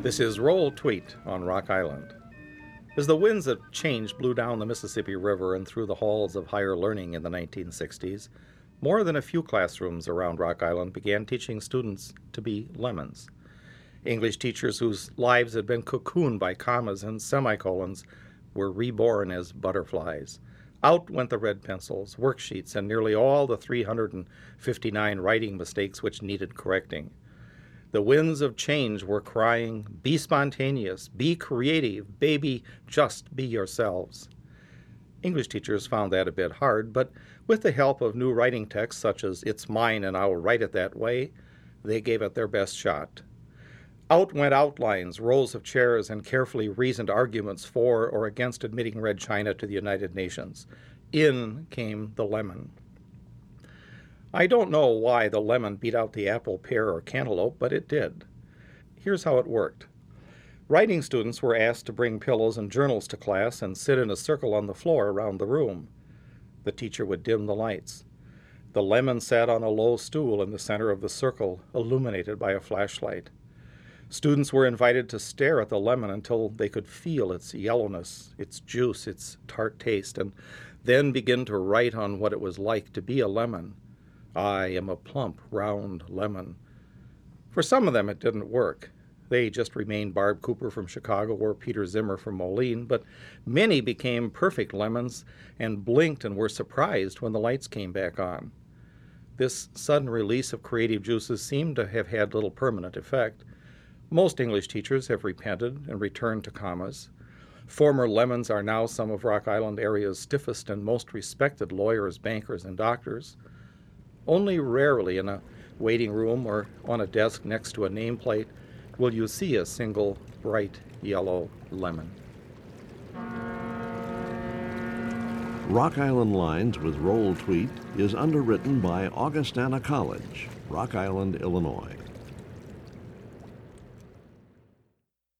This is Roll Tweet on Rock Island. As the winds of change blew down the Mississippi River and through the halls of higher learning in the 1960s, more than a few classrooms around Rock Island began teaching students to be lemons. English teachers whose lives had been cocooned by commas and semicolons were reborn as butterflies. Out went the red pencils, worksheets, and nearly all the 359 writing mistakes which needed correcting. The winds of change were crying, "Be spontaneous, be creative, baby, just be yourselves." English teachers found that a bit hard, but with the help of new writing texts such as "It's Mine and I'll Write It That Way," they gave it their best shot. Out went outlines, rows of chairs, and carefully reasoned arguments for or against admitting Red China to the United Nations. In came the lemon. I don't know why the lemon beat out the apple, pear, or cantaloupe, but it did. Here's how it worked. Writing students were asked to bring pillows and journals to class and sit in a circle on the floor around the room. The teacher would dim the lights. The lemon sat on a low stool in the center of the circle, illuminated by a flashlight. Students were invited to stare at the lemon until they could feel its yellowness, its juice, its tart taste, and then begin to write on what it was like to be a lemon. I am a plump, round lemon. For some of them it didn't work. They just remained Barb Cooper from Chicago or Peter Zimmer from Moline, but many became perfect lemons and blinked and were surprised when the lights came back on. This sudden release of creative juices seemed to have had little permanent effect. Most English teachers have repented and returned to commas. Former lemons are now some of Rock Island area's stiffest and most respected lawyers, bankers, and doctors. Only rarely in a waiting room or on a desk next to a nameplate will you see a single bright yellow lemon. Rock Island Lines with Roll Tweet is underwritten by Augustana College, Rock Island, Illinois.